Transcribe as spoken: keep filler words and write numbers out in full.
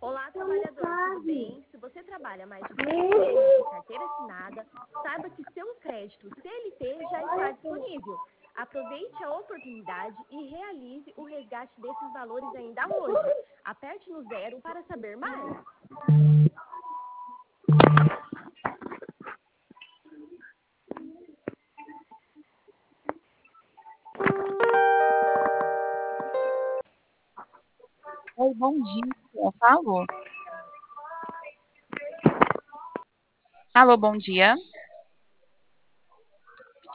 Olá, trabalhador, tudo bem? Se você trabalha mais de quinze meses de carteira assinada, saiba que seu crédito C L T já está disponível. Aproveite a oportunidade e realize o resgate desses valores ainda hoje. Aperte no zero para saber mais. Oi, bom dia. Alô? Alô, bom dia.